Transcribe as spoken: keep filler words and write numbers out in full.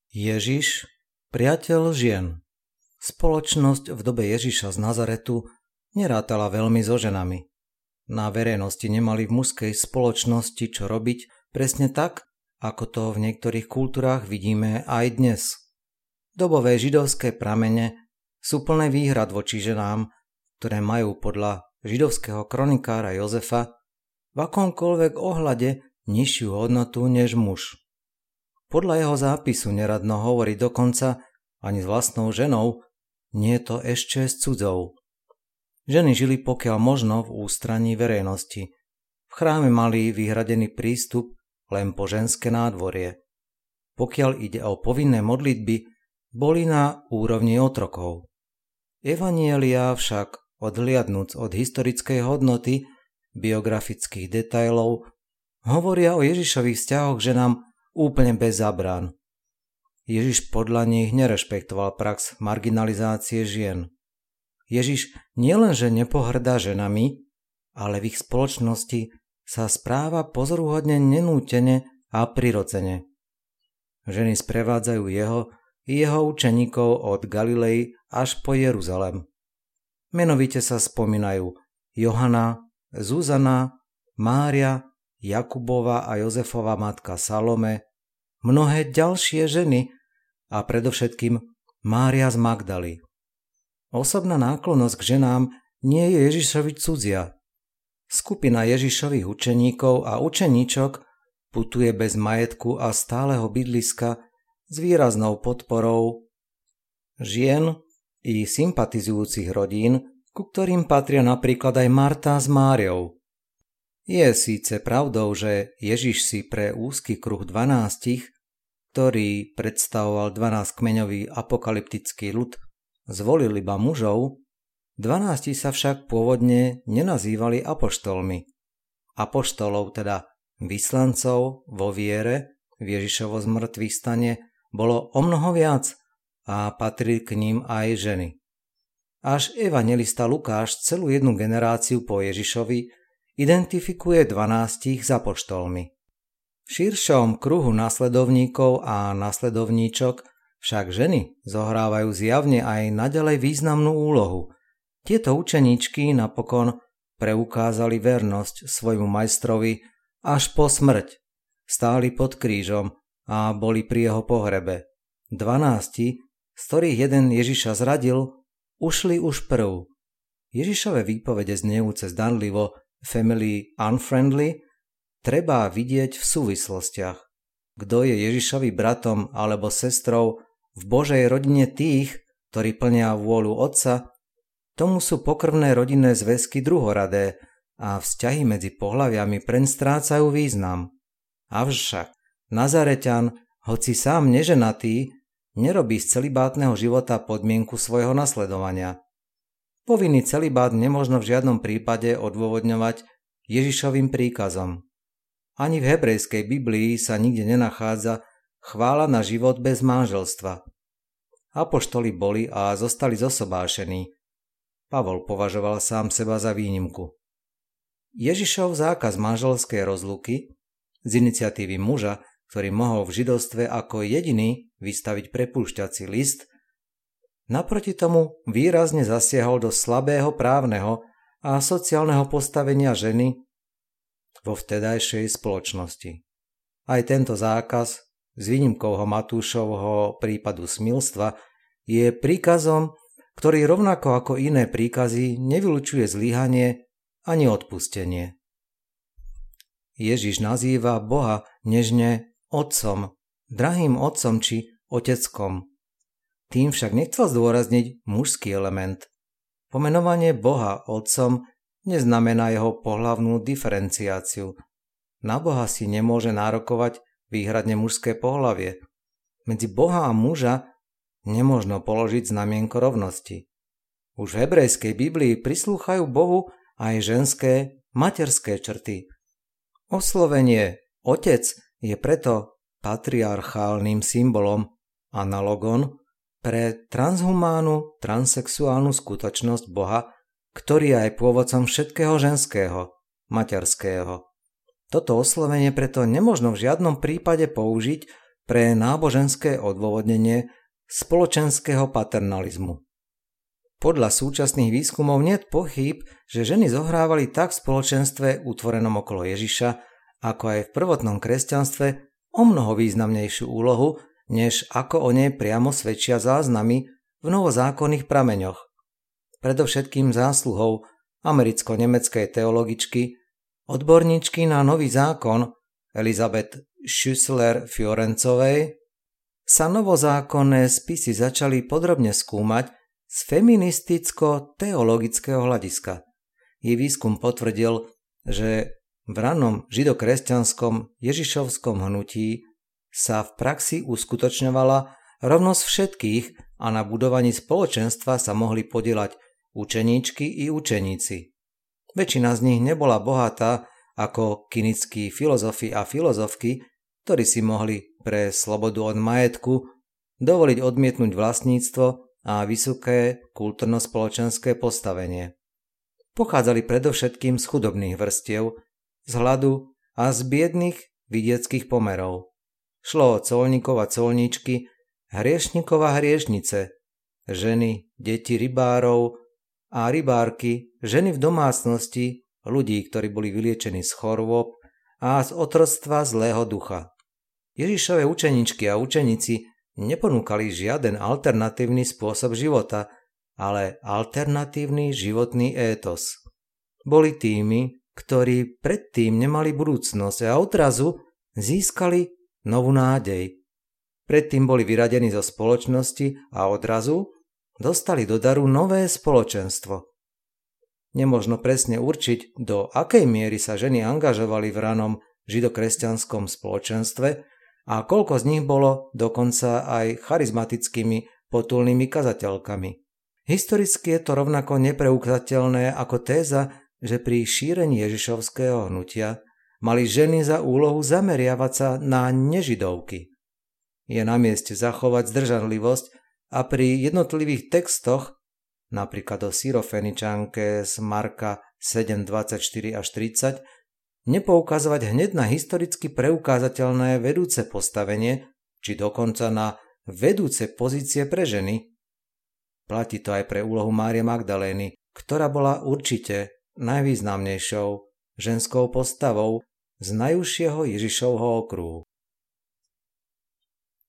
Ježiš, priateľ žien. Spoločnosť v dobe Ježiša z Nazaretu nerátala veľmi so ženami. Na verejnosti nemali v mužskej spoločnosti čo robiť presne tak, ako to v niektorých kultúrách vidíme aj dnes. Dobové židovské pramene sú plné výhrad voči ženám, ktoré majú podľa židovského kronikára Jozefa v akomkoľvek ohľade nižšiu hodnotu než muž. Podľa jeho zápisu neradno hovorí dokonca ani s vlastnou ženou, nie to ešte s cudzou. Ženy žili pokiaľ možno v ústraní verejnosti. V chráme mali vyhradený prístup len po ženské nádvorie. Pokiaľ ide o povinné modlitby, boli na úrovni otrokov. Evanjelia však, odhliadnuc od historickej hodnoty biografických detailov, hovoria o Ježišových vzťahoch k ženám úplne bez zábran. Ježiš podľa nich nerešpektoval prax marginalizácie žien. Ježiš nielenže nepohrdá ženami, ale v ich spoločnosti sa správa pozoruhodne nenútene a prirodzene. Ženy sprevádzajú jeho i jeho učeníkov od Galilei až po Jeruzalem. Menovite sa spomínajú Johana, Zuzana, Mária, Jakubova a Jozefova matka Salome, mnohé ďalšie ženy a predovšetkým Mária z Magdaly. Osobná náklonnosť k ženám nie je Ježišovi cudzia. Skupina Ježišových učeníkov a učeníčok putuje bez majetku a stáleho bydliska s výraznou podporou žien i sympatizujúcich rodín, ku ktorým patria napríklad aj Marta s Máriou. Je síce pravdou, že Ježiš si pre úzky kruh dvanástich, ktorý predstavoval dvanásťkmeňový apokalyptický ľud, zvolil iba mužov, dvanásti sa však pôvodne nenazývali apoštolmi. Apoštolov, teda vyslancov vo viere v Ježišovo zmrtvých stane, bolo omnoho viac a patrili k ním aj ženy. Až evanjelista Lukáš celú jednu generáciu po Ježišovi identifikuje dvanástich s apoštolmi. V širšom kruhu nasledovníkov a nasledovníčok však ženy zohrávajú zjavne aj naďalej významnú úlohu. Tieto učeníčky napokon preukázali vernosť svojmu majstrovi až po smrť. Stáli pod krížom a boli pri jeho pohrebe. Dvanásti, z ktorých jeden Ježiša zradil, ušli už prv. Ježišove výpovede znejúce zdanlivo family unfriendly treba vidieť v súvislostiach. Kto je Ježišovi bratom alebo sestrou v Božej rodine tých, ktorí plnia vôľu Otca, tomu sú pokrvné rodinné zväzky druhoradé a vzťahy medzi pohlaviami preň strácajú význam. Avšak Nazareťan, hoci sám neženatý, nerobí z celibátneho života podmienku svojho nasledovania. Povinný celibát nemožno v žiadnom prípade odôvodňovať Ježišovým príkazom. Ani v hebrejskej Biblii sa nikde nenachádza chvála na život bez manželstva. Apoštoli boli a zostali zosobášení. Pavol považoval sám seba za výnimku. Ježišov zákaz manželskej rozluky z iniciatívy muža, ktorý mohol v židovstve ako jediný vystaviť prepúšťací list, naproti tomu výrazne zasiahol do slabého právneho a sociálneho postavenia ženy vo vtedajšej spoločnosti. Aj tento zákaz, s výnimkou Matúšovho prípadu smilstva, je príkazom, ktorý rovnako ako iné príkazy nevylučuje zlyhanie ani odpustenie. Ježiš nazýva Boha nežne Otcom, drahým Otcom či Oteckom. Tým však nechcel zdôrazniť mužský element. Pomenovanie Boha Otcom neznamená jeho pohlavnú diferenciáciu. Na Boha si nemôže nárokovať výhradne mužské pohlavie. Medzi Boha a muža nemožno položiť znamienko rovnosti. Už v hebrejskej Biblii prislúchajú Bohu aj ženské materské črty. Oslovenie Otec je preto patriarchálnym symbolom, analogon pre transhumánu, transsexuálnu skutočnosť Boha, ktorý je aj pôvodcom všetkého ženského, materského. Toto oslovenie preto nemožno v žiadnom prípade použiť pre náboženské odôvodnenie spoločenského paternalizmu. Podľa súčasných výskumov niet pochýb, že ženy zohrávali tak v spoločenstve utvorenom okolo Ježiša, ako aj v prvotnom kresťanstve o mnoho významnejšiu úlohu, než ako o nej priamo svedčia záznamy v novozákonných prameňoch. Predovšetkým zásluhou americko-nemeckej teologičky, odborníčky na nový zákon Elizabeth Schüssler-Fiorencovej sa novozákonné spisy začali podrobne skúmať z feministicko-teologického hľadiska. Jej výskum potvrdil, že v ranom židokresťanskom Ježišovskom hnutí sa v praxi uskutočňovala rovnosť všetkých a na budovaní spoločenstva sa mohli podieľať učeníčky i učeníci. Väčšina z nich nebola bohatá ako kynickí filozofi a filozofky, ktorí si mohli pre slobodu od majetku dovoliť odmietnúť vlastníctvo a vysoké kultúrno-spoločenské postavenie. Pochádzali predovšetkým z chudobných vrstiev, z hladu a z biedných vidieckých pomerov. Šlo o colníkov a colníčky, hriešnikov a hriešnice, ženy, deti rybárov a rybárky, ženy v domácnosti, ľudí, ktorí boli vyliečení z chorôb a z otroctva zlého ducha. Ježišove učeničky a učeníci neponúkali žiaden alternatívny spôsob života, ale alternatívny životný étos. Boli tými, ktorí predtým nemali budúcnosť a odrazu získali novú nádej. Predtým boli vyradení zo spoločnosti a odrazu dostali do daru nové spoločenstvo. Nemožno presne určiť, do akej miery sa ženy angažovali v ranom židokresťanskom spoločenstve a koľko z nich bolo dokonca aj charizmatickými potulnými kazateľkami. Historicky je to rovnako nepreukazateľné ako téza, že pri šírení ježišovského hnutia mali ženy za úlohu zameriavať sa na nežidovky. Je na mieste zachovať zdržanlivosť a pri jednotlivých textoch, napríklad o Syrofeničanke z Marka sedem dvadsaťštyri až tridsať, nepoukazovať hneď na historicky preukázateľné vedúce postavenie, či dokonca na vedúce pozície pre ženy. Platí to aj pre úlohu Márie Magdalény, ktorá bola určite najvýznamnejšou ženskou postavou z najúžšieho Ježišovho okruhu.